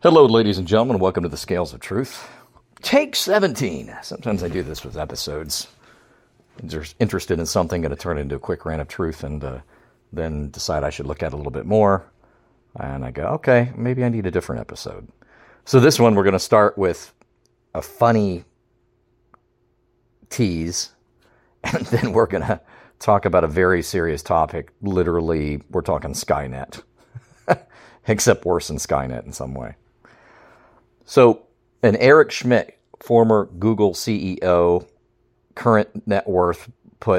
Hello, ladies and gentlemen. Welcome to the Scales of Truth. Take 17. Sometimes I do this with episodes. They're interested in something, going to turn it into a quick rant of truth, and then decide I should look at it a little bit more. And I go, okay, maybe I need a different episode. So this one, we're going to start with a funny tease, and then we're going to talk about a very serious topic. Literally, we're talking Skynet. Except worse than Skynet in some way. So, an Eric Schmidt, former Google CEO, current net worth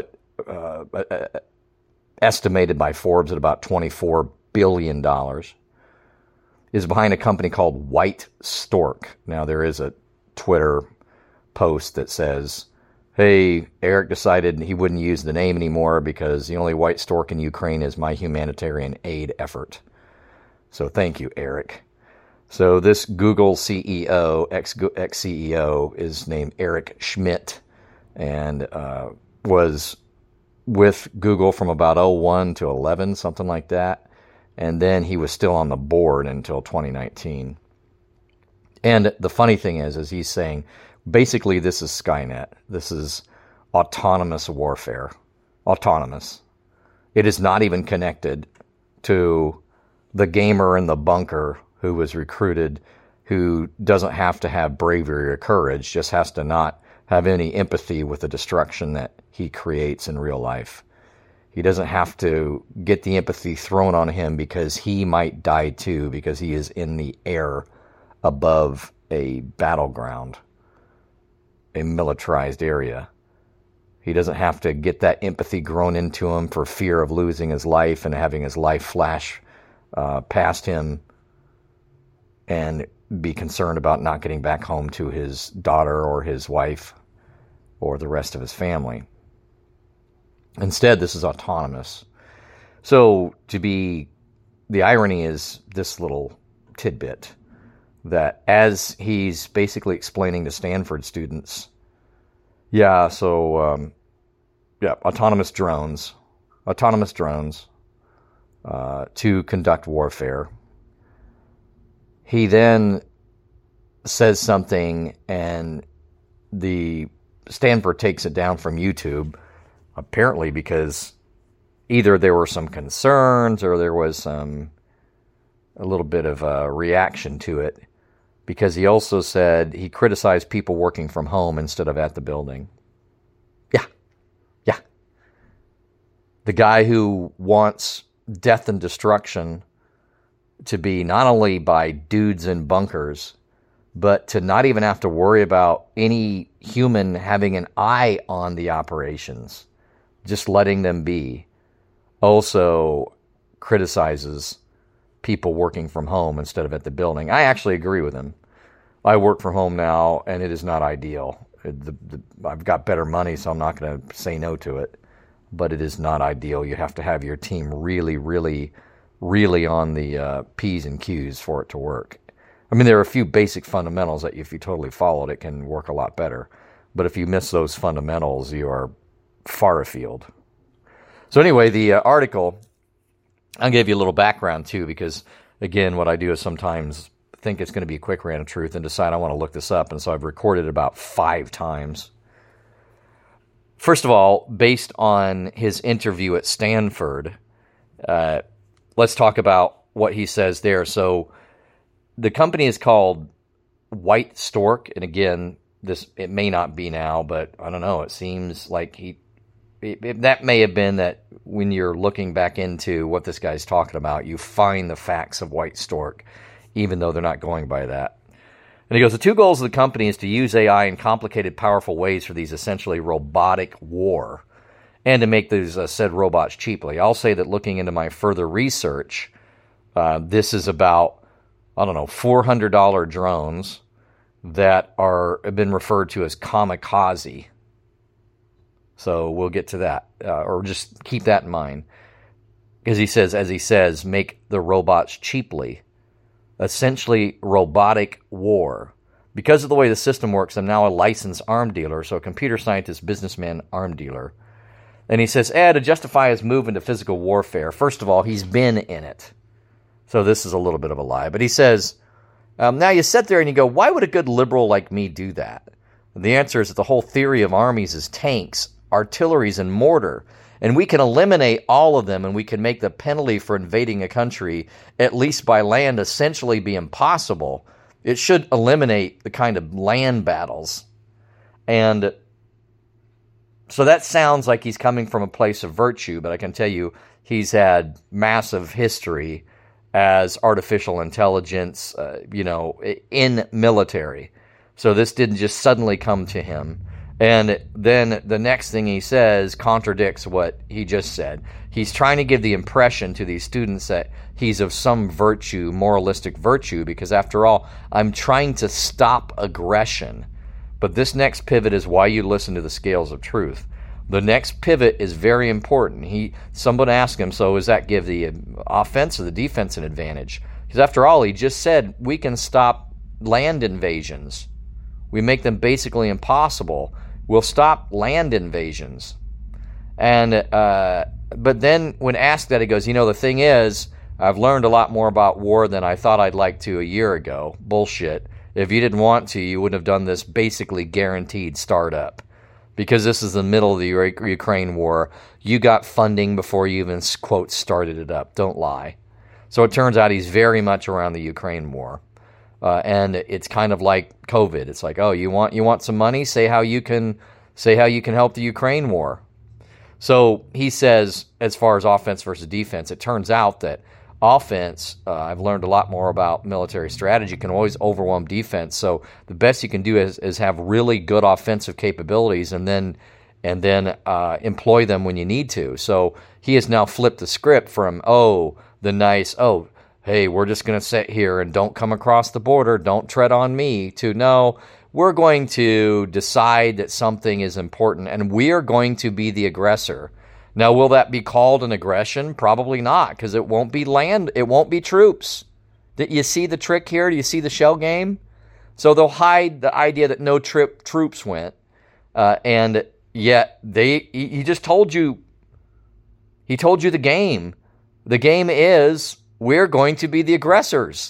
estimated by Forbes at about $24 billion, is behind a company called White Stork. Now, there is a Twitter post that says, hey, Eric decided he wouldn't use the name anymore because the only white stork in Ukraine is my humanitarian aid effort. So thank you, Eric. So this Google CEO, ex-CEO, is named Eric Schmidt and was with Google from about 01 to 11, something like that. And then he was still on the board until 2019. And the funny thing is he's saying, basically this is Skynet. This is autonomous warfare. Autonomous. It is not even connected to the gamer in the bunker who was recruited, who doesn't have to have bravery or courage, just has to not have any empathy with the destruction that he creates in real life. He doesn't have to get the empathy thrown on him because he might die too, because he is in the air above a battleground, a militarized area. He doesn't have to get that empathy grown into him for fear of losing his life and having his life flash past him and be concerned about not getting back home to his daughter or his wife or the rest of his family. Instead, this is autonomous. So the irony is this little tidbit that as he's basically explaining to Stanford students, autonomous drones to conduct warfare. He then says something, and the Stanford takes it down from YouTube, apparently because either there were some concerns or there was a little bit of a reaction to it, because he also said he criticized people working from home instead of at the building. Yeah. The guy who wants death and destruction to be not only by dudes in bunkers, but to not even have to worry about any human having an eye on the operations, just letting them be, also criticizes people working from home instead of at the building. I actually agree with him. I work from home now, and it is not ideal. I've got better money, so I'm not going to say no to it. But it is not ideal. You have to have your team really, really, really on the P's and Q's for it to work. I mean, there are a few basic fundamentals that if you totally followed, it can work a lot better. But if you miss those fundamentals, you are far afield. So anyway, the article, I'll give you a little background too, because again, what I do is sometimes think it's going to be a quick rant of truth and decide I want to look this up. And so I've recorded it about 5 times. First of all, based on his interview at Stanford, let's talk about what he says there. So the company is called White Stork, and again, it may not be now, but I don't know. It seems like that may have been that when you're looking back into what this guy's talking about, you find the facts of White Stork, even though they're not going by that. And he goes, the 2 goals of the company is to use AI in complicated, powerful ways for these essentially robotic war and to make these said robots cheaply. I'll say that looking into my further research, this is about, $400 drones that have been referred to as kamikaze. So we'll get to that, or just keep that in mind. Because as he says, make the robots cheaply. Essentially robotic war. Because of the way the system works, I'm now a licensed arm dealer, so a computer scientist, businessman, arm dealer. And he says, to justify his move into physical warfare, first of all, he's been in it. So this is a little bit of a lie. But he says, Now you sit there and you go, why would a good liberal like me do that? And the answer is that the whole theory of armies is tanks, artilleries, and mortar. And we can eliminate all of them, and we can make the penalty for invading a country, at least by land, essentially be impossible. It should eliminate the kind of land battles. And so that sounds like he's coming from a place of virtue, but I can tell you he's had massive history as artificial intelligence, in military. So this didn't just suddenly come to him. And then the next thing he says contradicts what he just said. He's trying to give the impression to these students that he's of some virtue, moralistic virtue, because after all, I'm trying to stop aggression. But this next pivot is why you listen to the Scales of Truth. The next pivot is very important. Someone asked him, so does that give the offense or the defense an advantage? Because after all, he just said we can stop land invasions. We make them basically impossible. We'll stop land invasions. And but then when asked that, he goes, the thing is, I've learned a lot more about war than I thought I'd like to a year ago. Bullshit. If you didn't want to, you wouldn't have done this basically guaranteed startup. Because this is the middle of the Ukraine war. You got funding before you even, quote, started it up. Don't lie. So it turns out he's very much around the Ukraine war. And it's kind of like COVID. It's like, oh, you want some money? Say how you can help the Ukraine war. So he says, as far as offense versus defense, it turns out that offense, I've learned a lot more about military strategy, can always overwhelm defense. So the best you can do is have really good offensive capabilities and then employ them when you need to. So he has now flipped the script from, hey, we're just going to sit here and don't come across the border, don't tread on me, to no, we're going to decide that something is important and we are going to be the aggressor. Now, will that be called an aggression? Probably not, because it won't be land, it won't be troops. Did you see the trick here? Do you see the shell game? So they'll hide the idea that no troops went, and yet he just told you, he told you the game. The game is, we're going to be the aggressors.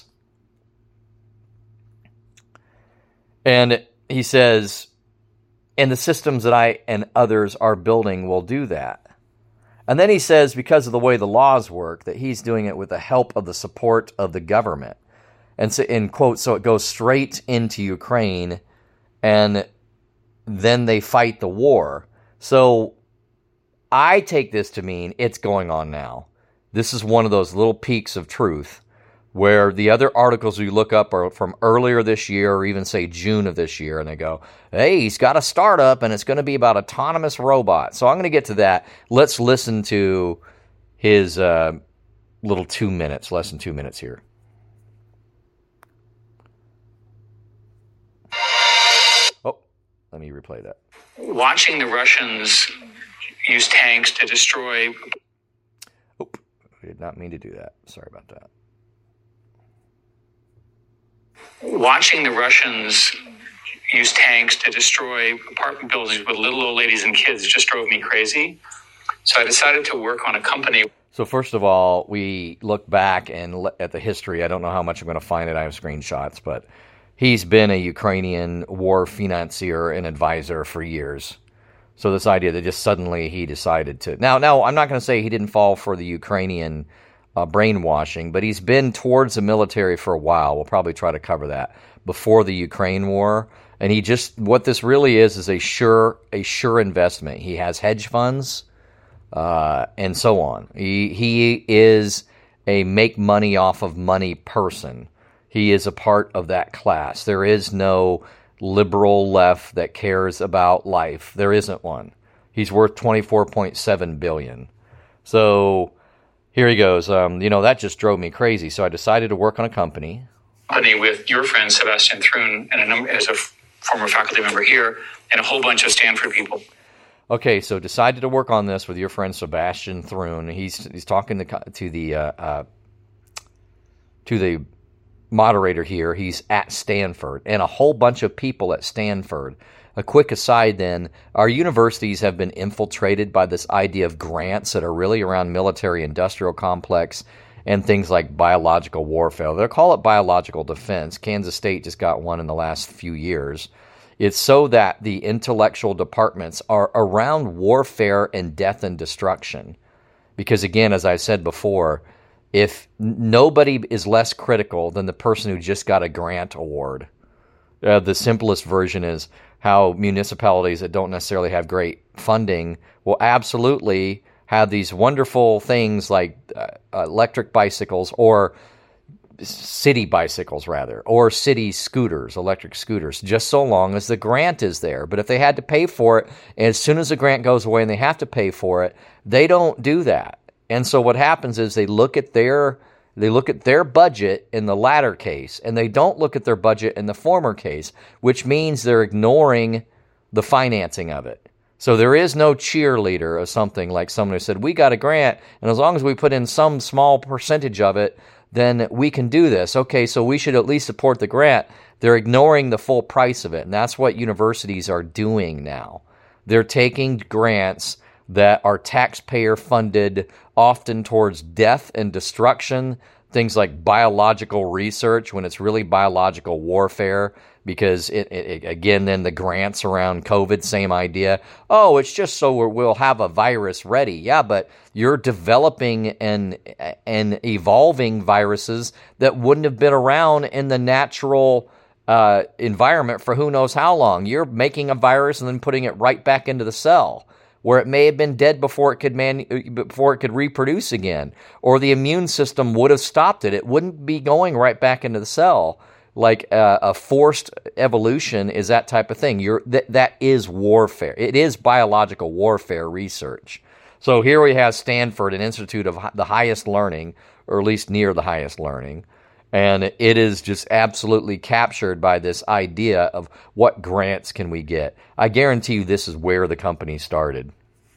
And he says, and the systems that I and others are building will do that. And then he says, because of the way the laws work, that he's doing it with the help of the support of the government. And so, in quote, so it goes straight into Ukraine, and then they fight the war. So I take this to mean it's going on now. This is one of those little peaks of truth where the other articles you look up are from earlier this year or even say June of this year, and they go, hey, he's got a startup and it's going to be about autonomous robots. So I'm going to get to that. Let's listen to his little 2 minutes, less than 2 minutes here. Oh, let me replay that. Watching the Russians use tanks to destroy... Oh, I did not mean to do that. Sorry about that. Watching the Russians use tanks to destroy apartment buildings with little old ladies and kids just drove me crazy. So I decided to work on a company. So first of all, we look back and at the history. I don't know how much I'm going to find it. I have screenshots, but he's been a Ukrainian war financier and advisor for years. So this idea that just suddenly he decided to... Now, I'm not going to say he didn't fall for the Ukrainian brainwashing, but he's been towards the military for a while. We'll probably try to cover that before the Ukraine war. And he just, what this really is a sure investment. He has hedge funds and so on. He is a make money off of money person. He is a part of that class. There is no liberal left that cares about life. There isn't one. He's worth $24.7 billion. So here he goes. That just drove me crazy. So I decided to work on a company with your friend Sebastian Thrun and as a former faculty member here, and a whole bunch of Stanford people. Okay, so decided to work on this with your friend Sebastian Thrun. He's talking to the moderator here. He's at Stanford, and a whole bunch of people at Stanford. A quick aside then, our universities have been infiltrated by this idea of grants that are really around military-industrial complex and things like biological warfare. They'll call it biological defense. Kansas State just got one in the last few years. It's so that the intellectual departments are around warfare and death and destruction. Because again, as I said before, if nobody is less critical than the person who just got a grant award. The simplest version is how municipalities that don't necessarily have great funding will absolutely have these wonderful things like electric bicycles, or city bicycles rather, or city scooters, electric scooters, just so long as the grant is there. But if they had to pay for it, and as soon as the grant goes away and they have to pay for it, they don't do that. And so what happens is they look at their budget in the latter case, and they don't look at their budget in the former case, which means they're ignoring the financing of it. So there is no cheerleader or something like someone who said, we got a grant, and as long as we put in some small percentage of it, then we can do this. Okay, so we should at least support the grant. They're ignoring the full price of it, and that's what universities are doing now. They're taking grants that are taxpayer funded, often towards death and destruction, things like biological research when it's really biological warfare, because it again, then the grants around COVID, same idea. Oh, it's just so we'll have a virus ready. Yeah, but you're developing and evolving viruses that wouldn't have been around in the natural environment for who knows how long. You're making a virus and then putting it right back into the cell, where it may have been dead before it could reproduce again, or the immune system would have stopped it. It wouldn't be going right back into the cell. Like a forced evolution is that type of thing. That is warfare. It is biological warfare research. So here we have Stanford, an institute of the highest learning, or at least near the highest learning, and it is just absolutely captured by this idea of what grants can we get. I guarantee you this is where the company started.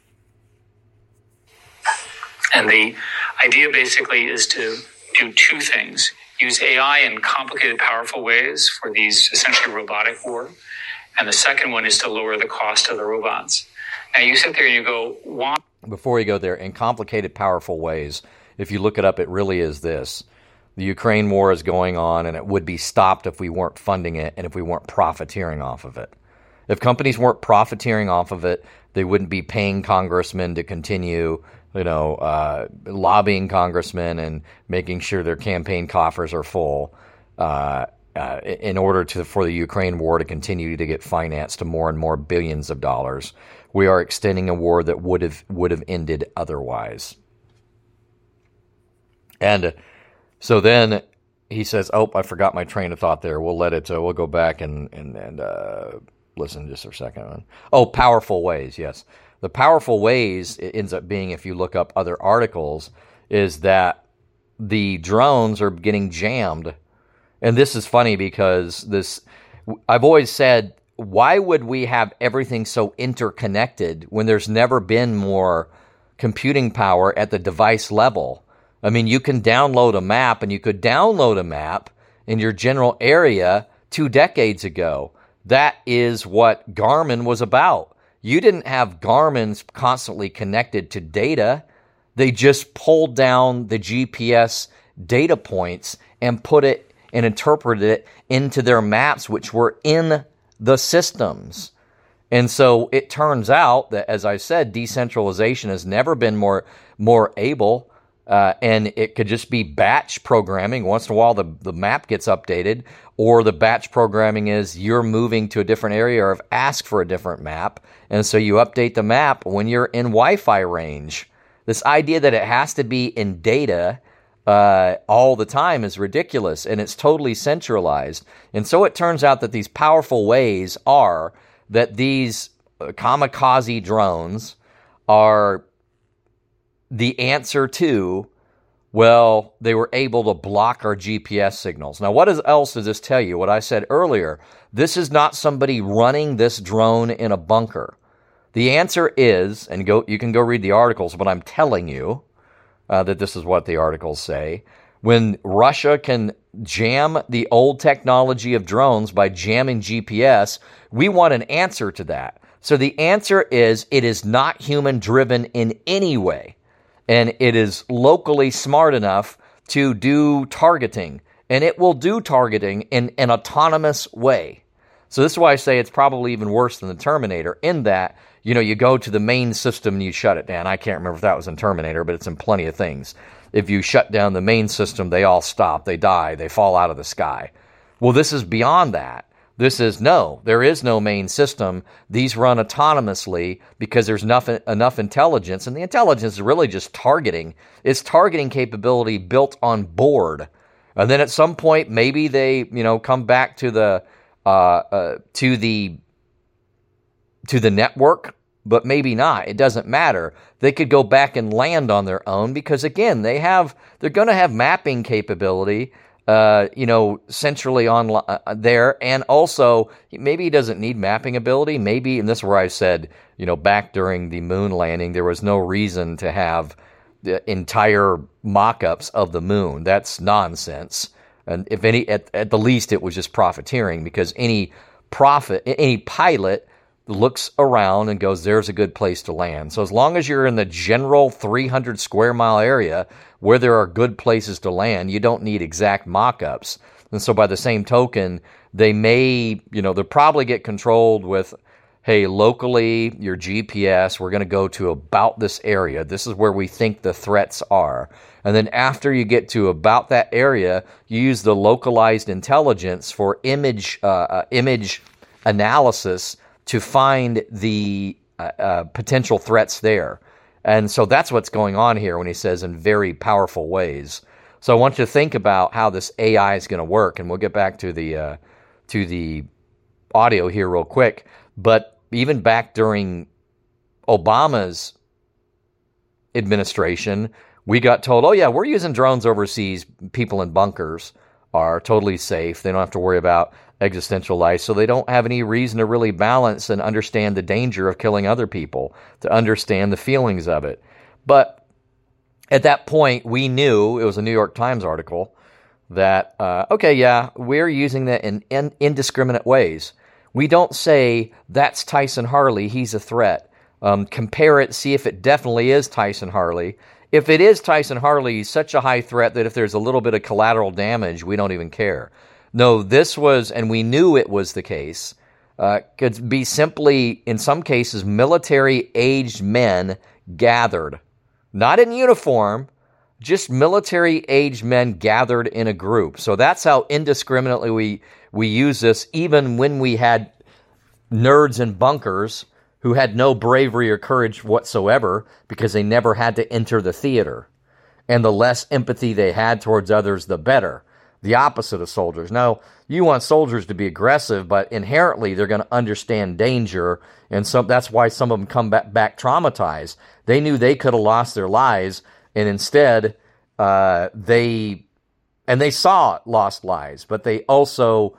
And the idea basically is to do two things. Use AI in complicated, powerful ways for these essentially robotic war. And the second one is to lower the cost of the robots. Now you sit there and you go, why? Before you go there, in complicated, powerful ways, if you look it up, it really is this. The Ukraine war is going on, and it would be stopped if we weren't funding it and if we weren't profiteering off of it. If companies weren't profiteering off of it, they wouldn't be paying congressmen to continue lobbying congressmen and making sure their campaign coffers are full in order for the Ukraine war to continue to get financed to more and more billions of dollars. We are extending a war that would have ended otherwise. And so then he says, "Oh, I forgot my train of thought there. We'll let it. We'll go back and listen just for a second." Oh, powerful ways. Yes. The powerful ways, it ends up being, if you look up other articles, is that the drones are getting jammed. And this is funny because I've always said, why would we have everything so interconnected when there's never been more computing power at the device level? I mean, you can download a map, and you could download a map in your general area 2 decades ago. That is what Garmin was about. You didn't have Garmin's constantly connected to data. They just pulled down the GPS data points and put it and interpreted it into their maps, which were in the systems. And so it turns out that, as I said, decentralization has never been more able. And it could just be batch programming. Once in a while, the map gets updated, or the batch programming is you're moving to a different area or have asked for a different map. And so you update the map when you're in Wi-Fi range. This idea that it has to be in data all the time is ridiculous, and it's totally centralized. And so it turns out that these powerful ways are that these kamikaze drones are the answer to, well, they were able to block our GPS signals. Now, what else does this tell you? What I said earlier, this is not somebody running this drone in a bunker. The answer is, and you can go read the articles, but I'm telling you that this is what the articles say. When Russia can jam the old technology of drones by jamming GPS, we want an answer to that. So the answer is, it is not human-driven in any way. And it is locally smart enough to do targeting, and it will do targeting in an autonomous way. So this is why I say it's probably even worse than the Terminator, in that, you go to the main system and you shut it down. I can't remember if that was in Terminator, but it's in plenty of things. If you shut down the main system, they all stop, they die, they fall out of the sky. Well, this is beyond that. This is, no, there is no main system. These run autonomously because there's enough intelligence, and the intelligence is really just targeting. It's targeting capability built on board. And then at some point, maybe they, come back to the network, but maybe not. It doesn't matter. They could go back and land on their own because, again, they're going to have mapping capability, centrally on there, and also maybe he doesn't need mapping ability. Maybe, and this is where I said, back during the moon landing, there was no reason to have the entire mock-ups of the moon. That's nonsense. And if any, at the least, it was just profiteering, because any pilot looks around and goes, there's a good place to land. So as long as you're in the general 300 square mile area where there are good places to land, you don't need exact mock-ups. And so by the same token, they may, they'll probably get controlled with, hey, locally, your GPS, we're going to go to about this area. This is where we think the threats are. And then after you get to about that area, you use the localized intelligence for image analysis to find the potential threats there. And so that's what's going on here when he says in very powerful ways. So I want you to think about how this AI is going to work, and we'll get back to the audio here real quick. But even back during Obama's administration, we got told, oh yeah, we're using drones overseas. People in bunkers are totally safe. They don't have to worry about existential life, so they don't have any reason to really balance and understand the danger of killing other people, to understand the feelings of it. But at that point, we knew, it was a New York Times article, that, okay, yeah, we're using that in indiscriminate ways. We don't say, that's Tyson Harley, he's a threat. Compare it, see if it definitely is Tyson Harley. If it is Tyson Harley, he's such a high threat that if there's a little bit of collateral damage, we don't even care. No, this was, and we knew it was the case, could be simply, in some cases, military-aged men gathered. Not in uniform, just military-aged men gathered in a group. So that's how indiscriminately we use this, even when we had nerds in bunkers who had no bravery or courage whatsoever because they never had to enter the theater. And the less empathy they had towards others, the better. The opposite of soldiers. Now, you want soldiers to be aggressive, but inherently they're going to understand danger, and so that's why some of them come back traumatized. They knew they could have lost their lives, and instead they saw lost lives, but they also,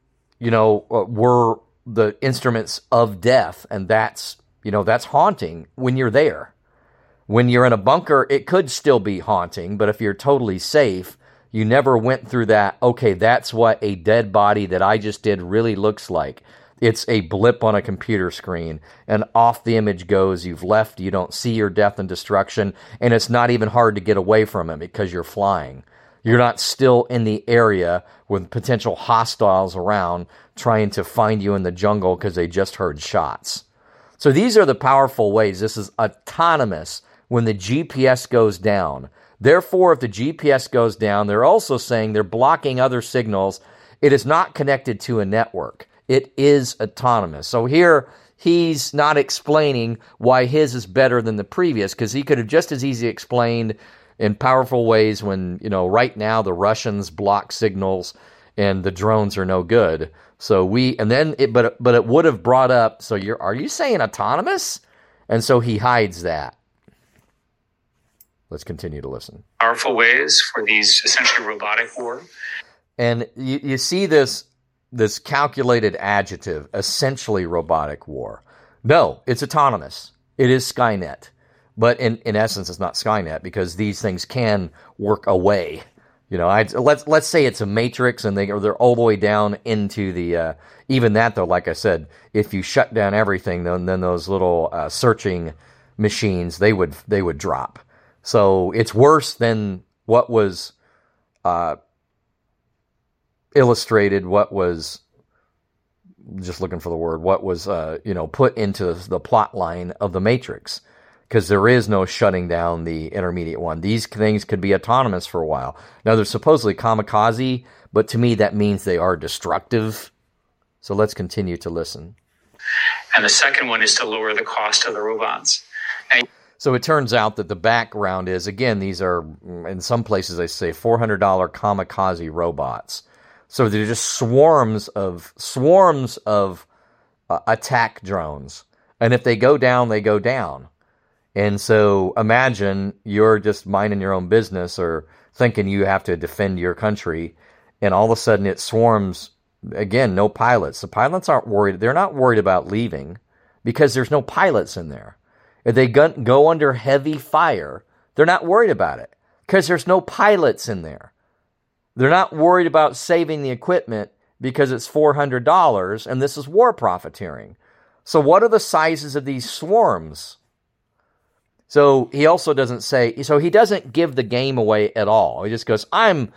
were the instruments of death, and that's haunting when you're there. When you're in a bunker, it could still be haunting, but if you're totally safe, you never went through that, okay, that's what a dead body that I just did really looks like. It's a blip on a computer screen, and off the image goes, you've left, you don't see your death and destruction, and it's not even hard to get away from it because you're flying. You're not still in the area with potential hostiles around trying to find you in the jungle because they just heard shots. So these are the powerful ways. This is autonomous when the GPS goes down. Therefore, if the GPS goes down, they're also saying they're blocking other signals. It is not connected to a network. It is autonomous. So here, he's not explaining why his is better than the previous, because he could have just as easily explained in powerful ways when, right now the Russians block signals and the drones are no good. So but it would have brought up, so are you saying autonomous? And so he hides that. Let's continue to listen. Powerful ways for these essentially robotic war. And you see this calculated adjective, essentially robotic war. No, it's autonomous. It is Skynet. But in essence, it's not Skynet because these things can work away. Let's say it's a matrix and they're all the way down into the, even that though, like I said, if you shut down everything, then those little searching machines, they would drop. So it's worse than what was illustrated what was, just looking for the word, what was, put into the plot line of the Matrix. Because there is no shutting down the intermediate one. These things could be autonomous for a while. Now, they're supposedly kamikaze, but to me that means they are destructive. So let's continue to listen. And the second one is to lower the cost of the robots. So it turns out that the background is, again, these are, in some places they say, $400 kamikaze robots. So they're just swarms of attack drones. And if they go down, they go down. And so imagine you're just minding your own business or thinking you have to defend your country, and all of a sudden it swarms. Again, no pilots. The pilots aren't worried. They're not worried about leaving because there's no pilots in there. If they go under heavy fire, they're not worried about it because there's no pilots in there. They're not worried about saving the equipment because it's $400, and this is war profiteering. So what are the sizes of these swarms? So he also doesn't say, so he doesn't give the game away at all. He just goes, I'm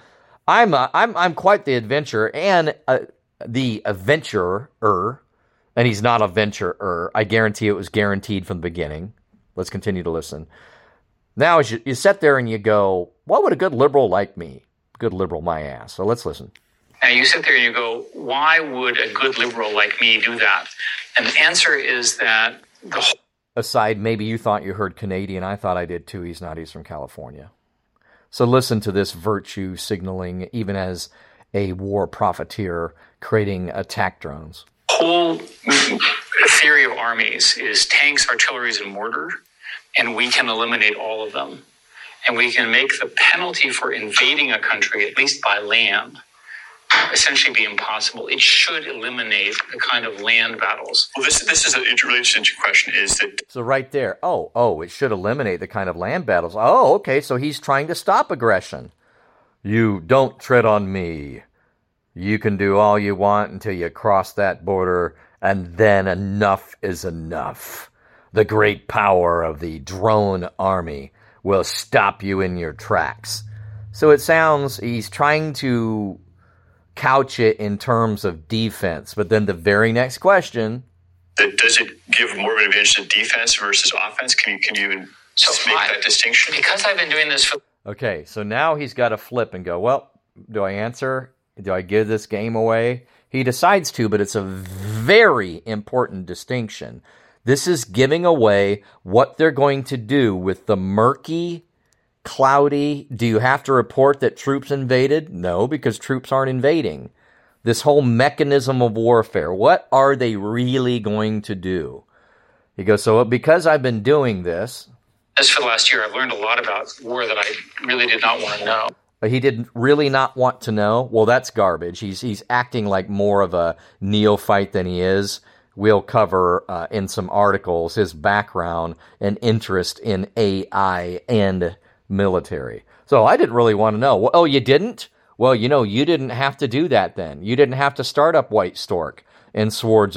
quite the adventurer and the adventurer, and he's not a venturer. I guarantee it was guaranteed from the beginning. Let's continue to listen. Now, as you sit there and you go, what would a good liberal like me? Good liberal, my ass. So let's listen. Now you sit there and you go, why would a good liberal like me do that? And the answer is that the whole... Aside, maybe you thought you heard Canadian. I thought I did too. He's not. He's from California. So listen to this virtue signaling, even as a war profiteer creating attack drones. Whole theory of armies is tanks, artilleries, and mortar, and we can eliminate all of them. And we can make the penalty for invading a country, at least by land, essentially be impossible. It should eliminate the kind of land battles. Well, this is an interesting question. Is that so? Right there. It should eliminate the kind of land battles. Oh, okay. So he's trying to stop aggression. You don't tread on me. You can do all you want until you cross that border, and then enough is enough. The great power of the drone army will stop you in your tracks. So it sounds he's trying to couch it in terms of defense, but then the very next question, does it give more of an advantage to defense versus offense? Can you make that distinction? Because I've been doing this for... Okay, so now he's got to flip and go, well, do I answer? Do I give this game away? He decides to, but it's a very important distinction. This is giving away what they're going to do with the murky, cloudy. Do you have to report that troops invaded? No, because troops aren't invading. This whole mechanism of warfare, what are they really going to do? He goes, so because I've been doing this... As for the last year, I've learned a lot about war that I really did not want to know. He did really not want to know? Well, that's garbage. He's acting like more of a neophyte than he is. We'll cover in some articles his background and interest in AI and military. So I didn't really want to know. Well, oh, you didn't? Well, you didn't have to do that then. You didn't have to start up White Stork and swarms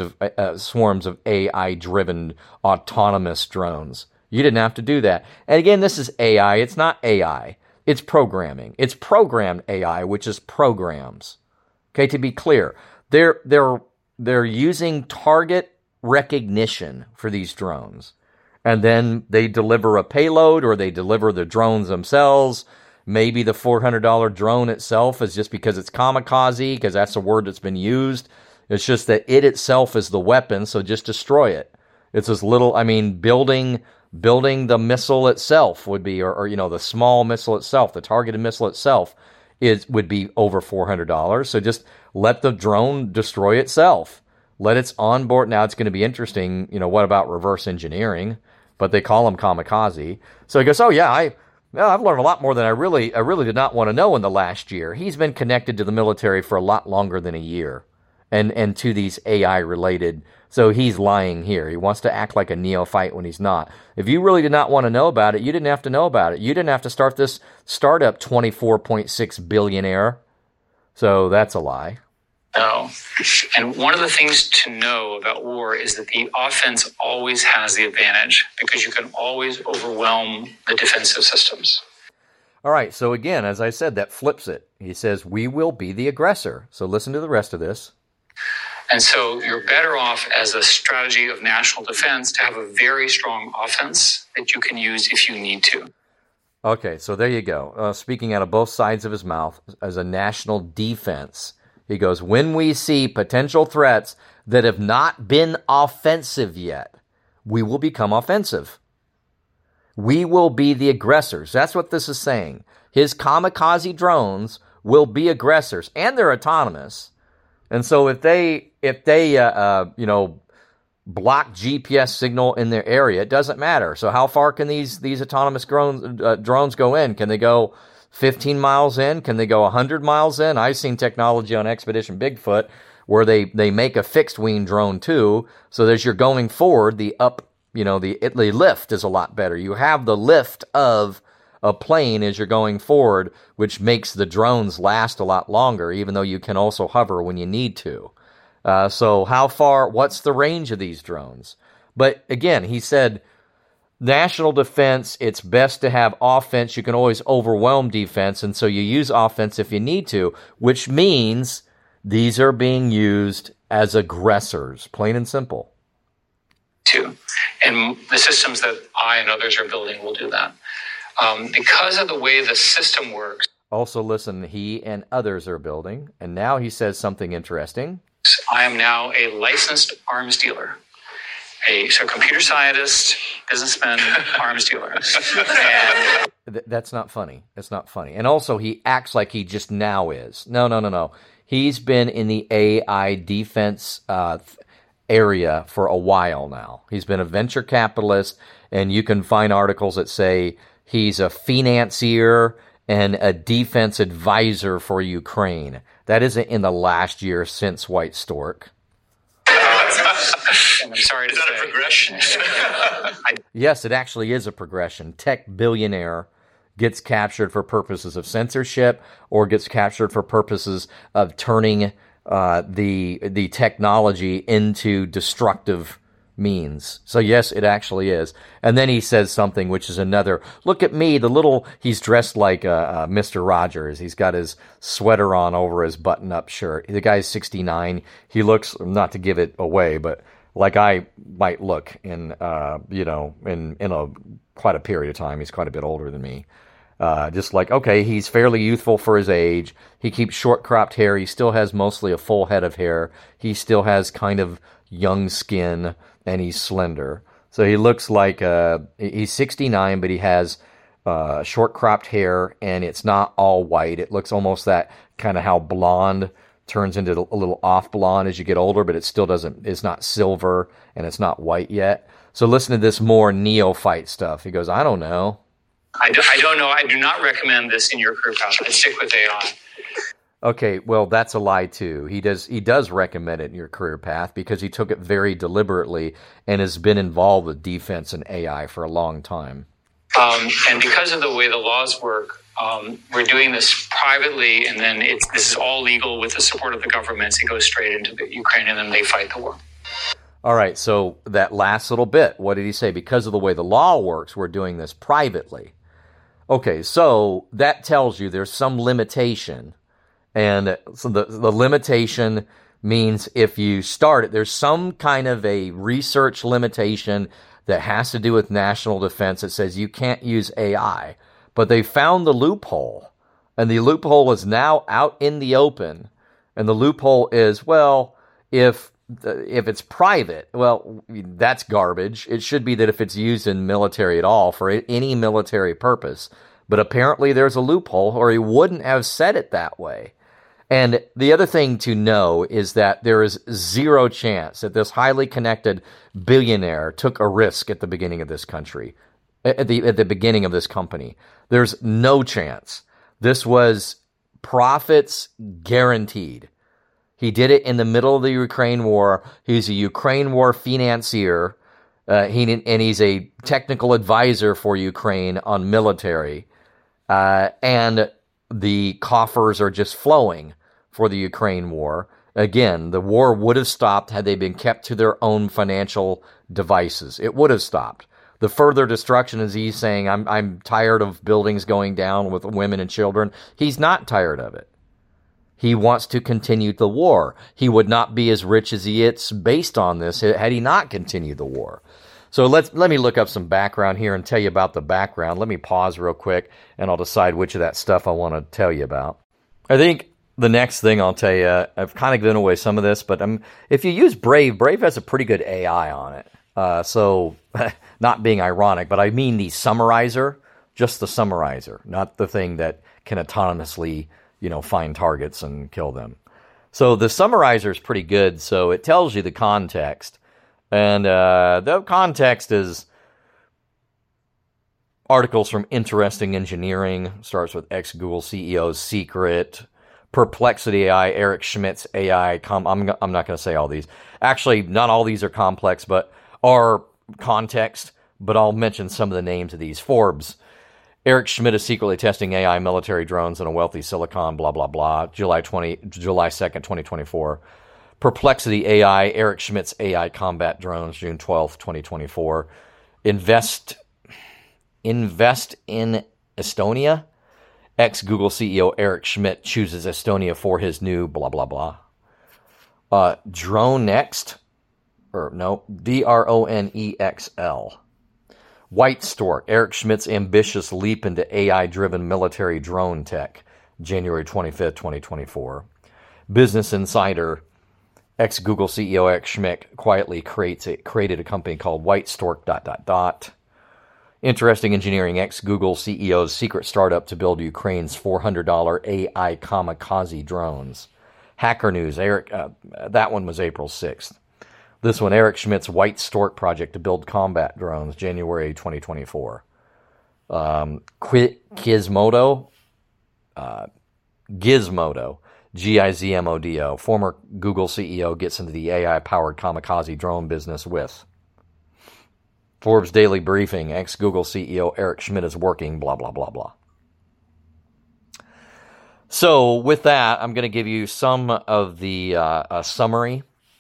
of AI-driven autonomous drones. You didn't have to do that. And again, this is AI. It's not AI. It's programming. It's programmed AI, which is programs. Okay, to be clear, they're using target recognition for these drones. And then they deliver a payload or they deliver the drones themselves. Maybe the $400 drone itself is just because it's kamikaze, because that's a word that's been used. It's just that it itself is the weapon, so just destroy it. It's this little, building the missile itself would be, or the small missile itself, the targeted missile itself would be over $400. So just let the drone destroy itself. Let its onboard. Now it's going to be interesting. What about reverse engineering? But they call them kamikaze. So he goes, oh yeah, I've learned a lot more than I really did not want to know in the last year. He's been connected to the military for a lot longer than a year, and to these AI related. So he's lying here. He wants to act like a neophyte when he's not. If you really did not want to know about it, you didn't have to know about it. You didn't have to start this startup 24.6 billionaire. So that's a lie. No. And one of the things to know about war is that the offense always has the advantage because you can always overwhelm the defensive systems. All right, so again, as I said, that flips it. He says, we will be the aggressor. So listen to the rest of this. And so you're better off as a strategy of national defense to have a very strong offense that you can use if you need to. Okay, so there you go. Speaking out of both sides of his mouth, as a national defense, he goes, when we see potential threats that have not been offensive yet, we will become offensive. We will be the aggressors. That's what this is saying. His kamikaze drones will be aggressors, and they're autonomous. And so if they block GPS signal in their area, it doesn't matter. So how far can these autonomous drones go in? Can they go 15 miles in? Can they go 100 miles in? I've seen technology on Expedition Bigfoot where they make a fixed wing drone too. So as you're going forward, the lift is a lot better. You have the lift of a plane as you're going forward, which makes the drones last a lot longer, even though you can also hover when you need to. So how far, what's the range of these drones? But again, he said, national defense, it's best to have offense. You can always overwhelm defense, and so you use offense if you need to, which means these are being used as aggressors, plain and simple. Too. And the systems that I and others are building will do that. Because of the way the system works. Also, listen, he and others are building, and now he says something interesting. I am now a licensed arms dealer. So computer scientist, businessman, arms dealer. And that's not funny. That's not funny. And also, he acts like he just now is. No. He's been in the AI defense area for a while now. He's been a venture capitalist, and you can find articles that say he's a financier and a defense advisor for Ukraine. That isn't in the last year since White Stork. I'm sorry to Is that say. a progression? Yes, it actually is a progression. Tech billionaire gets captured for purposes of censorship or gets captured for purposes of turning the technology into destructive means. So yes, it actually is. And then he says something which is another, look at me, he's dressed like Mr. Rogers. He's got his sweater on over his button-up shirt. The guy's 69. He looks, not to give it away, but like I might look in quite a period of time. He's quite a bit older than me. Just like, okay, he's fairly youthful for his age. He keeps short cropped hair. He still has mostly a full head of hair. He still has kind of young skin, and he's slender. So he looks like, he's 69, but he has short cropped hair, and it's not all white. It looks almost that kind of how blonde turns into a little off blonde as you get older, but it still it's not silver, and it's not white yet. So listen to this more neophyte stuff. He goes, I don't know. I don't know. I do not recommend this in your career path. I stick with AI. Okay, well, that's a lie too. He does recommend it in your career path because he took it very deliberately and has been involved with defense and AI for a long time. And because of the way the laws work, we're doing this privately, and then this is all legal with the support of the governments. It goes straight into the Ukraine, and then they fight the war. All right, so that last little bit, what did he say? Because of the way the law works, we're doing this privately. Okay, so that tells you there's some limitation. And so the limitation means if you start it, there's some kind of a research limitation that has to do with national defense that says you can't use AI. But they found the loophole, and the loophole is now out in the open. And the loophole is, well, if it's private, well, that's garbage. It should be that if it's used in military at all for any military purpose. But apparently there's a loophole, or he wouldn't have said it that way. And the other thing to know is that there is zero chance that this highly connected billionaire took a risk at the beginning of this country, at the beginning of this company. There's no chance. This was profits guaranteed. He did it in the middle of the Ukraine war. He's a Ukraine war financier, and he's a technical advisor for Ukraine on military. And the coffers are just flowing for the Ukraine war. Again, the war would have stopped had they been kept to their own financial devices. It would have stopped. The further destruction is he's saying, I'm tired of buildings going down with women and children. He's not tired of it. He wants to continue the war. He would not be as rich as he is based on this had he not continued the war. So let me look up some background here and tell you about the background. Let me pause real quick, and I'll decide which of that stuff I want to tell you about. I think the next thing I'll tell you, I've kind of given away some of this, but if you use Brave has a pretty good AI on it. So not being ironic, but I mean the summarizer, just the summarizer, not the thing that can autonomously, find targets and kill them. So the summarizer is pretty good. So it tells you the context. And the context is articles from Interesting Engineering, starts with ex-Google CEO's secret, Perplexity AI, Eric Schmidt's AI. I'm not going to say all these. Actually, not all these are complex, but are context. But I'll mention some of the names of these. Forbes. Eric Schmidt is secretly testing AI military drones in a wealthy Silicon, blah, blah, blah. July 2nd, 2024. Perplexity AI, Eric Schmidt's AI combat drones, June 12th, 2024. Invest in Estonia. Ex-Google CEO Eric Schmidt chooses Estonia for his new blah, blah, blah. DroneXL. White Stork, Eric Schmidt's ambitious leap into AI-driven military drone tech, January 25th, 2024. Business Insider, ex-Google CEO Eric Schmidt quietly created a company called White Stork, ... Interesting Engineering, ex-Google CEO's secret startup to build Ukraine's $400 AI kamikaze drones. Hacker News, that one was April 6th. This one, Eric Schmidt's White Stork project to build combat drones, January 2024. Gizmodo, Gizmodo, former Google CEO gets into the AI-powered kamikaze drone business with. Forbes Daily Briefing, ex-Google CEO Eric Schmidt is working, blah, blah, blah, blah. So with that, I'm going to give you some of the summary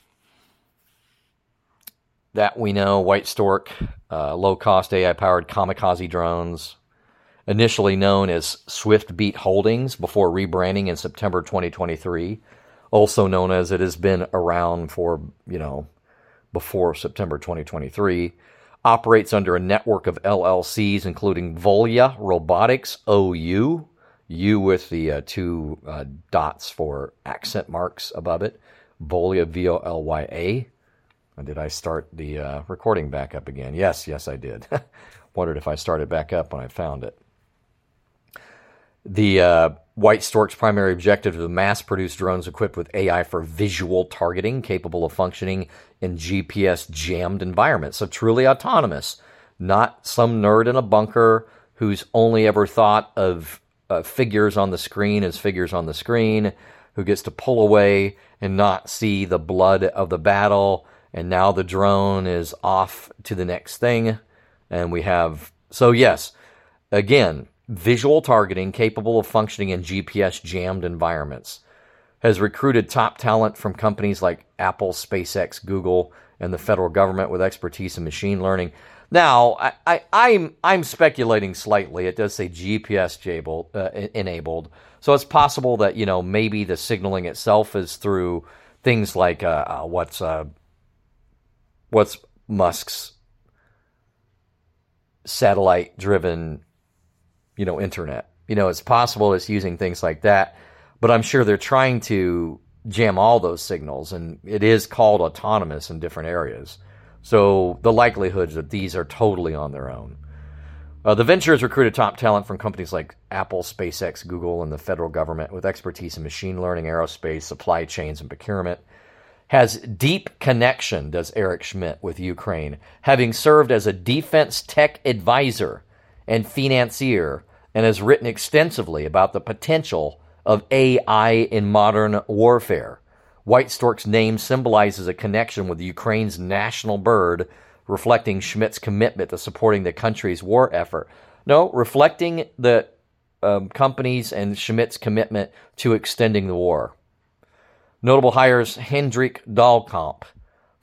that we know. White Stork, low-cost AI-powered kamikaze drones, initially known as SwiftBeat Holdings before rebranding in September 2023, also known as it has been around for, before September 2023, operates under a network of LLCs, including Volya Robotics, OU, U with the two dots for accent marks above it, Volya, VOLYA. Did I start the recording back up again? Yes, I did. Wondered if I started back up when I found it. The White Stork's primary objective is to mass-produce drones equipped with AI for visual targeting, capable of functioning in GPS-jammed environments. So truly autonomous, not some nerd in a bunker who's only ever thought of figures on the screen as figures on the screen, who gets to pull away and not see the blood of the battle. And now the drone is off to the next thing. And we have, so yes, again, visual targeting capable of functioning in GPS-jammed environments. Has recruited top talent from companies like Apple, SpaceX, Google, and the federal government with expertise in machine learning. Now, I'm speculating slightly. It does say GPS enabled. So it's possible that, maybe the signaling itself is through things like what's Musk's satellite-driven, internet. It's possible it's using things like that, but I'm sure they're trying to jam all those signals, and it is called autonomous in different areas. So the likelihood that these are totally on their own. The venture has recruited top talent from companies like Apple, SpaceX, Google, and the federal government with expertise in machine learning, aerospace, supply chains, and procurement. Has deep connection, does Eric Schmidt, with Ukraine, having served as a defense tech advisor and financier, and has written extensively about the potential of AI in modern warfare. White Stork's name symbolizes a connection with Ukraine's national bird, reflecting Schmidt's commitment to supporting the country's war effort. No, reflecting the company's and Schmidt's commitment to extending the war. Notable hires Hendrik Dahlkamp,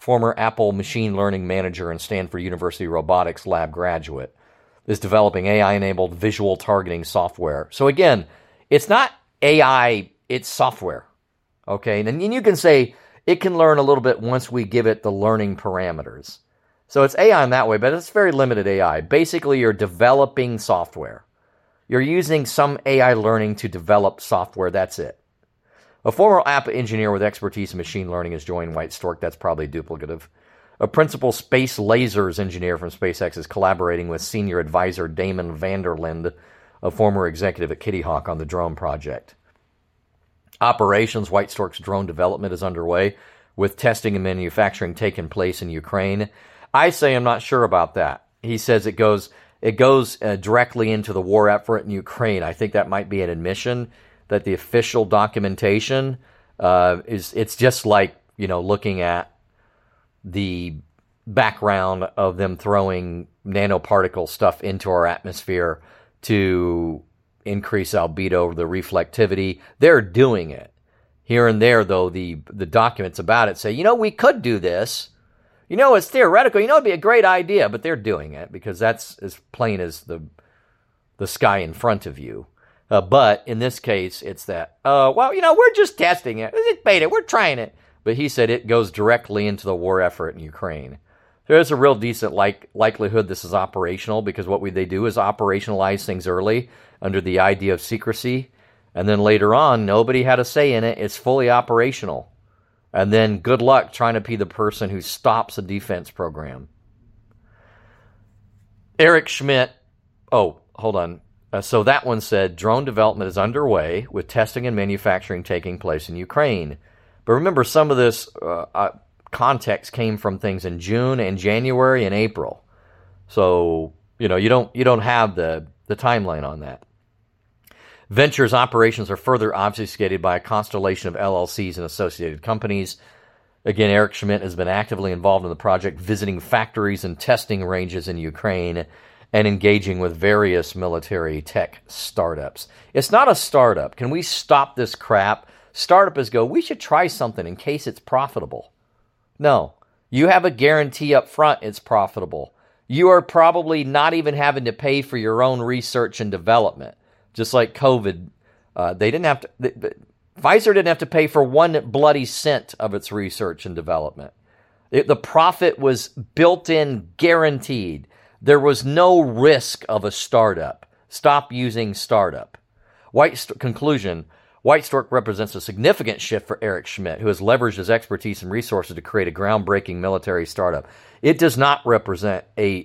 former Apple machine learning manager and Stanford University robotics lab graduate, is developing AI-enabled visual targeting software. So again, it's not AI, it's software. Okay, and you can say it can learn a little bit once we give it the learning parameters. So it's AI in that way, but it's very limited AI. Basically, you're developing software. You're using some AI learning to develop software. That's it. A former app engineer with expertise in machine learning has joined White Stork. That's probably duplicative. A principal space lasers engineer from SpaceX is collaborating with senior advisor Damon Vanderlinde, a former executive at Kitty Hawk, on the drone project. Operations, White Stork's drone development is underway, with testing and manufacturing taking place in Ukraine. I say I'm not sure about that. He says it goes directly into the war effort in Ukraine. I think that might be an admission that the official documentation it's just like, looking at the background of them throwing nanoparticle stuff into our atmosphere to increase albedo, the reflectivity. They're doing it. Here and there, though, the documents about it say, we could do this. It's theoretical. It'd be a great idea, but they're doing it because that's as plain as the sky in front of you. But in this case, it's that, we're just testing it. It's beta. We're trying it. But he said it goes directly into the war effort in Ukraine. There's a real decent likelihood this is operational because what they do is operationalize things early under the idea of secrecy. And then later on, nobody had a say in it. It's fully operational. And then good luck trying to be the person who stops a defense program. Eric Schmidt. Oh, hold on. So that one said drone development is underway with testing and manufacturing taking place in Ukraine. But remember, some of this context came from things in June and January and April. So, you don't have the timeline on that. Venture's operations are further obfuscated by a constellation of LLCs and associated companies. Again, Eric Schmidt has been actively involved in the project, visiting factories and testing ranges in Ukraine and engaging with various military tech startups. It's not a startup. Can we stop this crap? Startup is we should try something in case it's profitable. No. You have a guarantee up front it's profitable. You are probably not even having to pay for your own research and development. Just like COVID, Pfizer didn't have to pay for one bloody cent of its research and development. The profit was built in, guaranteed. There was no risk of a startup. Stop using startup. Conclusion, White Stork represents a significant shift for Eric Schmidt, who has leveraged his expertise and resources to create a groundbreaking military startup. It does not represent a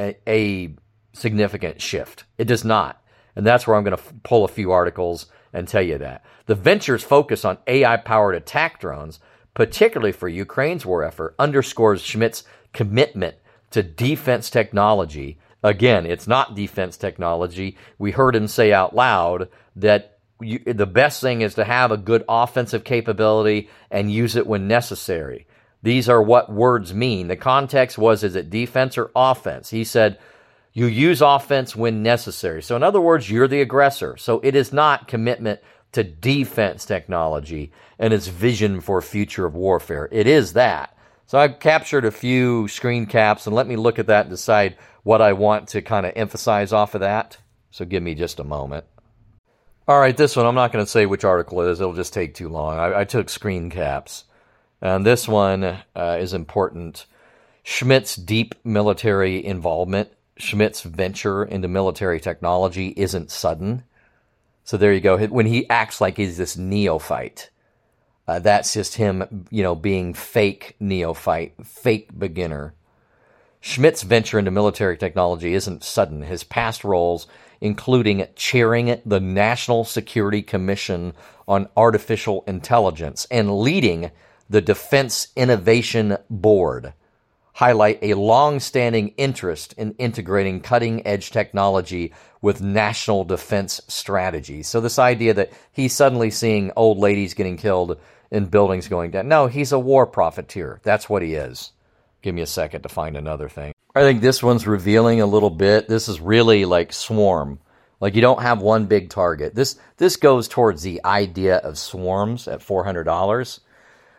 significant shift. It does not. And that's where I'm going to pull a few articles and tell you that. The venture's focus on AI-powered attack drones, particularly for Ukraine's war effort, underscores Schmidt's commitment to defense technology. Again, it's not defense technology. We heard him say out loud that the best thing is to have a good offensive capability and use it when necessary. These are what words mean. The context was, is it defense or offense? He said, you use offense when necessary. So in other words, you're the aggressor. So it is not commitment to defense technology and its vision for future of warfare. It is that. So I've captured a few screen caps, and let me look at that and decide what I want to kind of emphasize off of that. So give me just a moment. All right, this one, I'm not going to say which article it is. It'll just take too long. I took screen caps. And this one is important. Schmidt's deep military involvement. Schmidt's venture into military technology isn't sudden. So there you go. When he acts like he's this neophyte, that's just him, being fake neophyte, fake beginner. Schmidt's venture into military technology isn't sudden. His past roles, including chairing the National Security Commission on Artificial Intelligence and leading the Defense Innovation Board, highlight a long-standing interest in integrating cutting-edge technology with national defense strategies. So this idea that he's suddenly seeing old ladies getting killed and buildings going down. No, he's a war profiteer. That's what he is. Give me a second to find another thing. I think this one's revealing a little bit. This is really like swarm. Like you don't have one big target. This goes towards the idea of swarms at $400.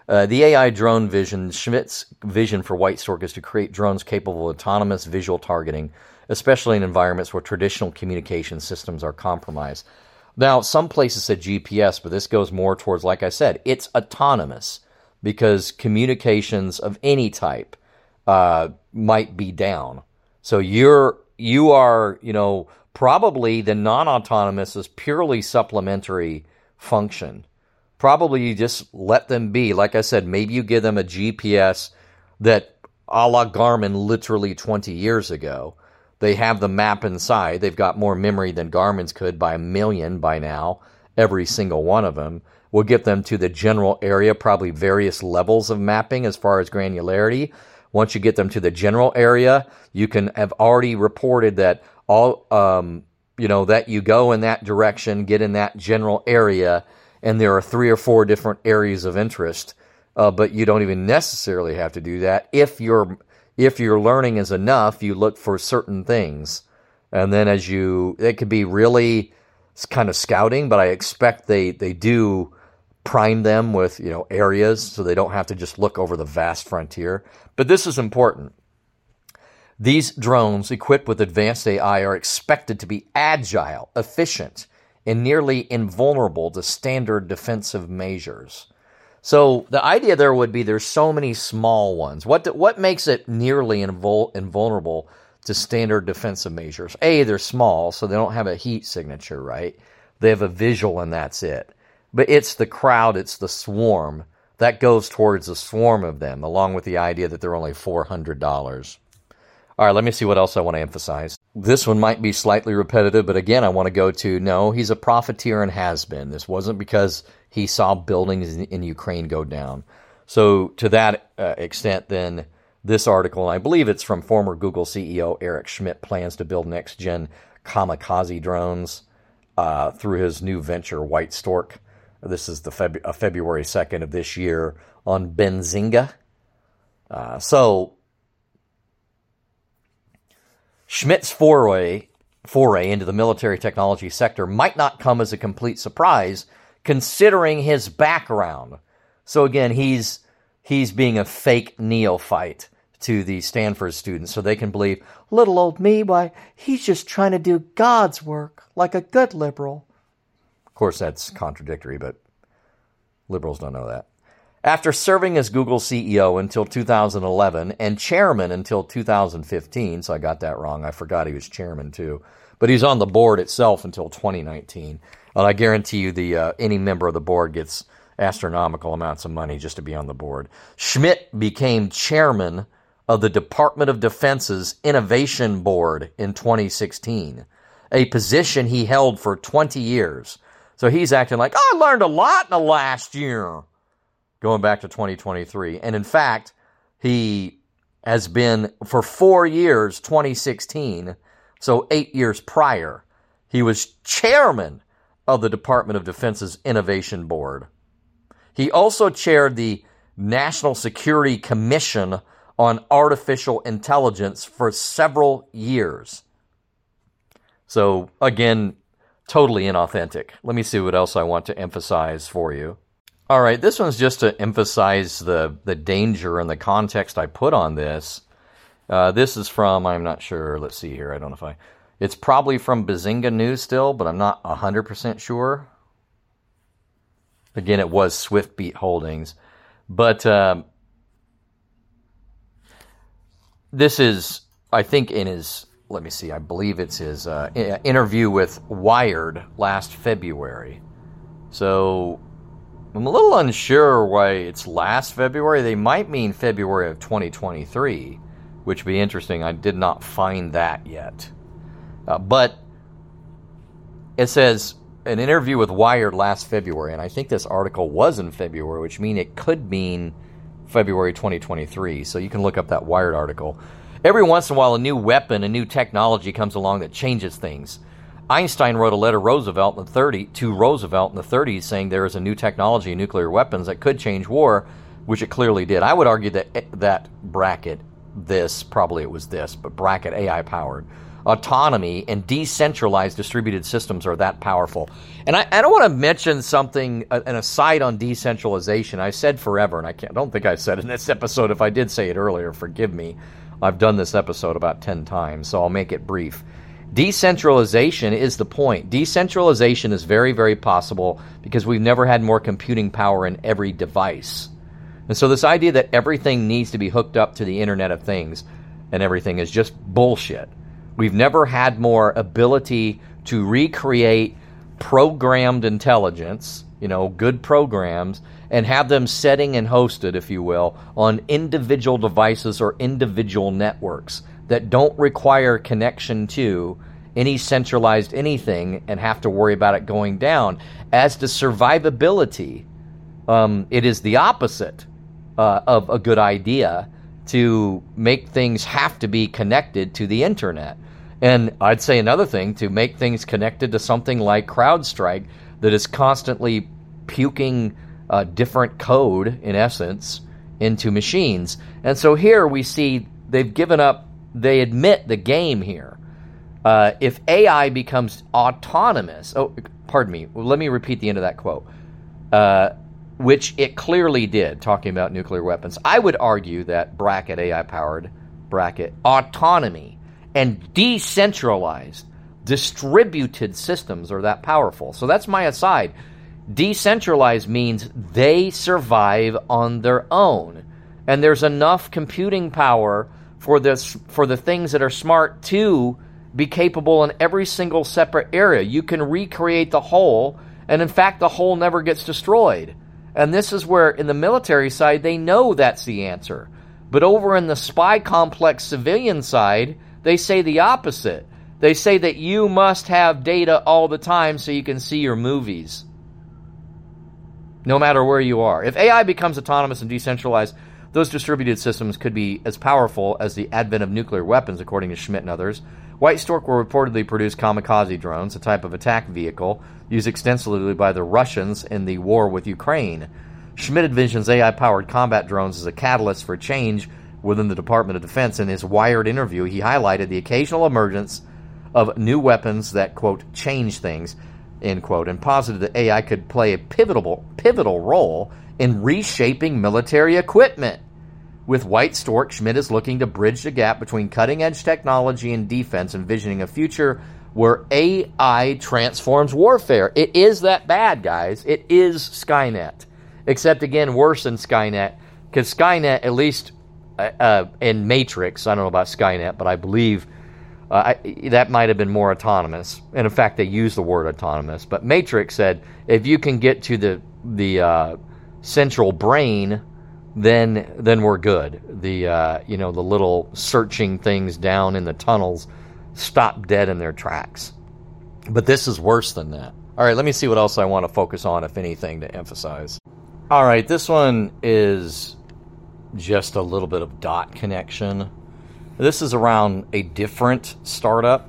The AI drone vision, Schmidt's vision for White Stork is to create drones capable of autonomous visual targeting, especially in environments where traditional communication systems are compromised. Now, some places said GPS, but this goes more towards, like I said, it's autonomous because communications of any type might be down. So you are, probably the non-autonomous is purely supplementary function. Probably you just let them be. Like I said, maybe you give them a GPS that a la Garmin literally 20 years ago. They have the map inside. They've got more memory than Garmin's could by 1 million by now, every single one of them. We'll get them to the general area, probably various levels of mapping as far as granularity. Once you get them to the general area, you can have already reported that that you go in that direction, get in that general area, and there are 3 or 4 different areas of interest, but you don't even necessarily have to do that. If your learning is enough, you look for certain things, and then it could be really kind of scouting, but I expect they do prime them with areas so they don't have to just look over the vast frontier. But this is important. These drones equipped with advanced AI are expected to be agile, efficient, and nearly invulnerable to standard defensive measures. So the idea there would be there's so many small ones. What makes it nearly invulnerable to standard defensive measures? A, they're small, so they don't have a heat signature, right? They have a visual and that's it. But it's the crowd, it's the swarm. That goes towards the swarm of them, along with the idea that they're only $400. All right, let me see what else I want to emphasize. This one might be slightly repetitive, but again, I want to go to, no, he's a profiteer and has been. This wasn't because he saw buildings in Ukraine go down. So to that extent, then, this article, and I believe it's from former Google CEO Eric Schmidt, plans to build next-gen kamikaze drones through his new venture, White Stork. This is February 2nd of this year on Benzinga. Schmidt's foray into the military technology sector might not come as a complete surprise, considering his background. So again, he's being a fake neophyte to the Stanford students, so they can believe, little old me, why, he's just trying to do God's work, like a good liberal. Of course, that's contradictory, but liberals don't know that. After serving as Google CEO until 2011 and chairman until 2015, so I got that wrong. I forgot he was chairman too. But he's on the board itself until 2019. And I guarantee you any member of the board gets astronomical amounts of money just to be on the board. Schmidt became chairman of the Department of Defense's Innovation Board in 2016, a position he held for 20 years. So he's acting like, I learned a lot in the last year, going back to 2023. And in fact, he has been for 4 years, 2016, so 8 years prior, he was chairman of the Department of Defense's Innovation Board. He also chaired the National Security Commission on Artificial Intelligence for several years. So again, totally inauthentic. Let me see what else I want to emphasize for you. All right, this one's just to emphasize the danger and the context I put on this. This is from, I'm not sure, let's see here, I don't know if it's probably from Bazinga News still, but I'm not 100% sure. Again, it was SwiftBeat Holdings. But this is, I think in his, let me see, I believe it's his interview with Wired last February. So I'm a little unsure why it's last February. They might mean February of 2023, which would be interesting. I did not find that yet. But it says, an interview with Wired last February, and I think this article was in February, which means it could mean February 2023. So you can look up that Wired article. Every once in a while, a new weapon, a new technology comes along that changes things. Einstein wrote a letter to Roosevelt in the 30s saying there is a new technology in nuclear weapons that could change war, which it clearly did. I would argue that bracket, bracket AI powered, autonomy, and decentralized distributed systems are that powerful. And I don't want to mention something, an aside on decentralization. I said forever, and I don't think I said it in this episode. If I did say it earlier, forgive me. I've done this episode about 10 times, so I'll make it brief. Decentralization is the point. Decentralization is very, very possible because we've never had more computing power in every device. And so this idea that everything needs to be hooked up to the Internet of Things and everything is just bullshit. We've never had more ability to recreate programmed intelligence, good programs, and have them setting and hosted, if you will, on individual devices or individual networks that don't require connection to any centralized anything and have to worry about it going down. As to survivability, it is the opposite of a good idea to make things have to be connected to the internet. And I'd say another thing, to make things connected to something like CrowdStrike that is constantly puking different code, in essence, into machines. And so here we see they've given up, they admit the game here. If AI becomes autonomous, let me repeat the end of that quote, which it clearly did, talking about nuclear weapons. I would argue that AI-powered, autonomy and decentralized, distributed systems are that powerful. So that's my aside. Decentralized means they survive on their own, and there's enough computing power for the things that are smart to be capable in every single separate area. You can recreate the whole, and in fact, the whole never gets destroyed. And this is where, in the military side, they know that's the answer. But over in the spy complex civilian side, they say the opposite. They say that you must have data all the time so you can see your movies, no matter where you are. If AI becomes autonomous and decentralized, those distributed systems could be as powerful as the advent of nuclear weapons, according to Schmidt and others. White Stork will reportedly produce kamikaze drones, a type of attack vehicle used extensively by the Russians in the war with Ukraine. Schmidt envisions AI-powered combat drones as a catalyst for change within the Department of Defense. In his Wired interview, he highlighted the occasional emergence of new weapons that, quote, change things, end quote, and posited that AI could play a pivotal role in reshaping military equipment. With White Stork, Schmidt is looking to bridge the gap between cutting-edge technology and defense, envisioning a future where AI transforms warfare. It is that bad, guys. It is Skynet. Except, again, worse than Skynet, because Skynet, at least in Matrix, I don't know about Skynet, but I believe that might have been more autonomous. And in fact, they use the word autonomous. But Matrix said, if you can get to the central brain, then we're good. The little searching things down in the tunnels stop dead in their tracks. But this is worse than that. All right, let me see what else I want to focus on, if anything, to emphasize. All right, this one is just a little bit of dot connection. This is around a different startup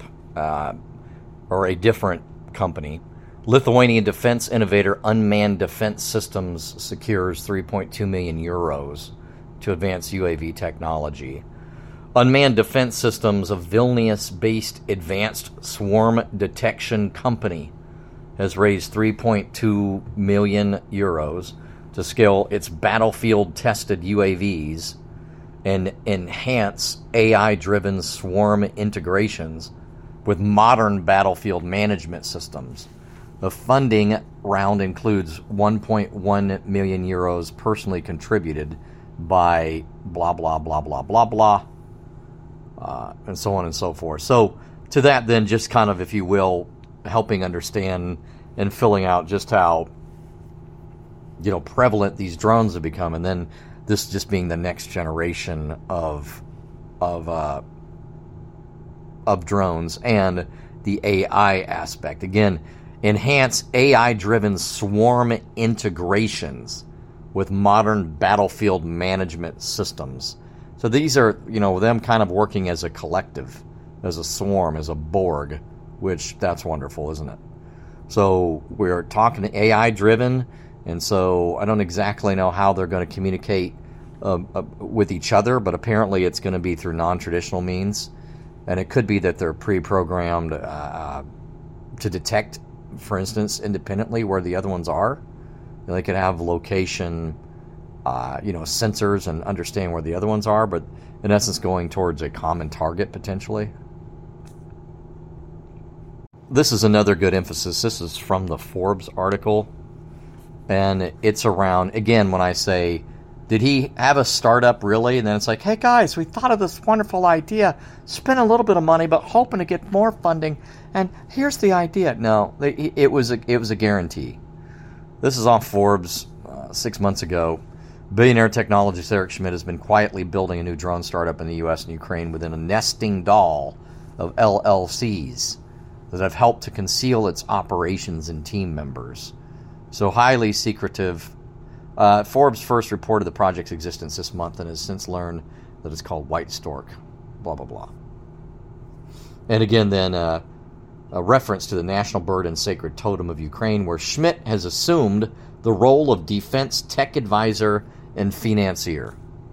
or a different company. Lithuanian defense innovator Unmanned Defense Systems secures 3.2 million euros to advance UAV technology. Unmanned Defense Systems, a Vilnius-based advanced swarm detection company, has raised 3.2 million euros to scale its battlefield-tested UAVs and enhance AI-driven swarm integrations with modern battlefield management systems. The funding round includes 1.1 million euros personally contributed by blah, blah, blah, blah, blah, blah, and so on and so forth. So to that then, just kind of, if you will, helping understand and filling out just how prevalent these drones have become, and then this just being the next generation of drones and the AI aspect. Again, enhance AI-driven swarm integrations with modern battlefield management systems. So these are, them kind of working as a collective, as a swarm, as a Borg, which that's wonderful, isn't it? So we're talking AI-driven, and so I don't exactly know how they're going to communicate with each other, but apparently it's going to be through non-traditional means. And it could be that they're pre-programmed to detect, for instance, independently where the other ones are. They could have location, sensors and understand where the other ones are, but in essence going towards a common target potentially. This is another good emphasis. This is from the Forbes article. And it's around, again, when I say, did he have a startup really? And then it's like, hey guys, we thought of this wonderful idea, spent a little bit of money, but hoping to get more funding. And here's the idea. No, it was a guarantee. This is off Forbes 6 months ago. Billionaire technologist Eric Schmidt has been quietly building a new drone startup in the U.S. and Ukraine within a nesting doll of LLCs that have helped to conceal its operations and team members. So highly secretive. Forbes first reported the project's existence this month and has since learned that it's called White Stork, blah, blah, blah. And again, then a reference to the national bird and sacred totem of Ukraine, where Schmidt has assumed the role of defense tech advisor and financier.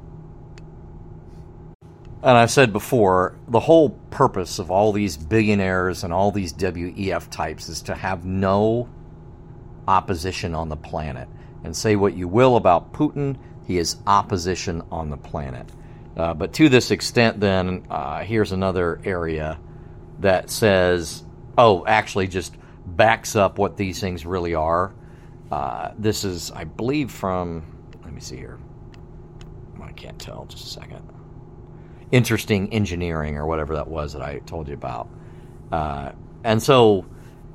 And I've said before, the whole purpose of all these billionaires and all these WEF types is to have no opposition on the planet. And say what you will about Putin, he is opposition on the planet. But to this extent, then, here's another area that says, actually just backs up what these things really are. This is, I believe, from, let me see here. I can't tell, just a second. Interesting Engineering, or whatever that was that I told you about. And so,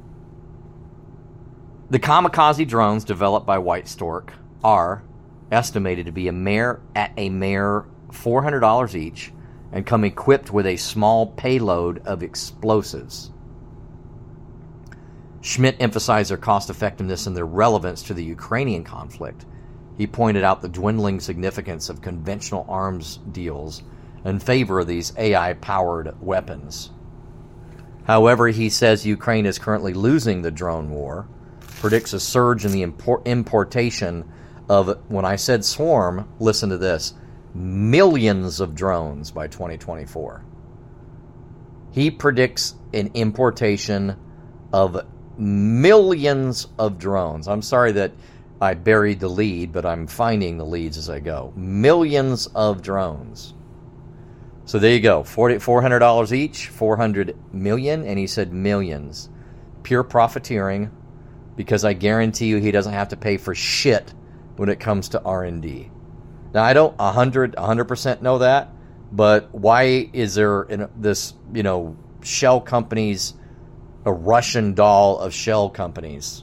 the kamikaze drones developed by White Stork are estimated to be a mere $400 each and come equipped with a small payload of explosives. Schmidt emphasized their cost effectiveness and their relevance to the Ukrainian conflict. He pointed out the dwindling significance of conventional arms deals in favor of these AI-powered weapons. However, he says Ukraine is currently losing the drone war, predicts a surge in the importation of, when I said swarm, listen to this, millions of drones by 2024. He predicts an importation of millions of drones. I'm sorry that I buried the lead, but I'm finding the leads as I go. Millions of drones. So there you go, $400 each, 400 million, and he said millions. Pure profiteering, because I guarantee you he doesn't have to pay for shit when it comes to R&D. Now, I don't 100% know that, but why is there this, shell companies, a Russian doll of shell companies?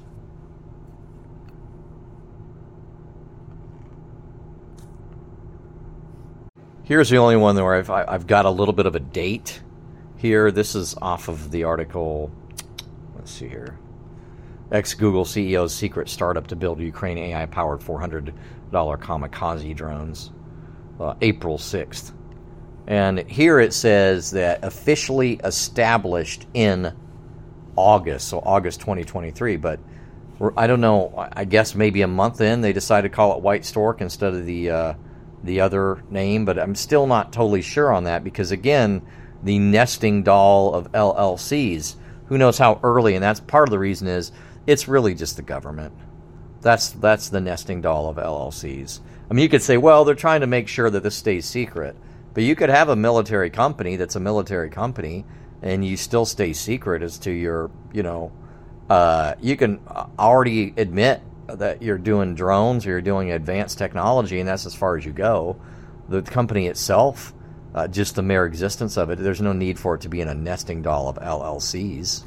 Here's the only one where I've got a little bit of a date here. This is off of the article, let's see here. Ex-Google CEO's secret startup to build Ukraine AI-powered $400 kamikaze drones, April 6th. And here it says that officially established in August, so August 2023. But I don't know, I guess maybe a month in, they decided to call it White Stork instead of the other name. But I'm still not totally sure on that because, again, the nesting doll of LLCs, who knows how early, and that's part of the reason is it's really just the government. That's the nesting doll of LLCs. I mean, you could say, well, they're trying to make sure that this stays secret. But you could have a military company that's a military company, and you still stay secret as to your, you can already admit that you're doing drones or you're doing advanced technology, and that's as far as you go. The company itself, just the mere existence of it, there's no need for it to be in a nesting doll of LLCs.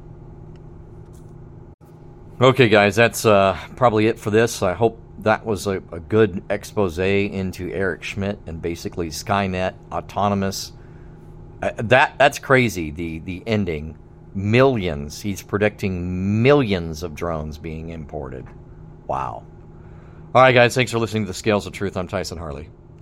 Okay, guys, that's probably it for this. I hope that was a good expose into Eric Schmidt and basically Skynet, autonomous. That's crazy, the ending. Millions. He's predicting millions of drones being imported. Wow. All right, guys, thanks for listening to The Scales of Truth. I'm Tyson Harley.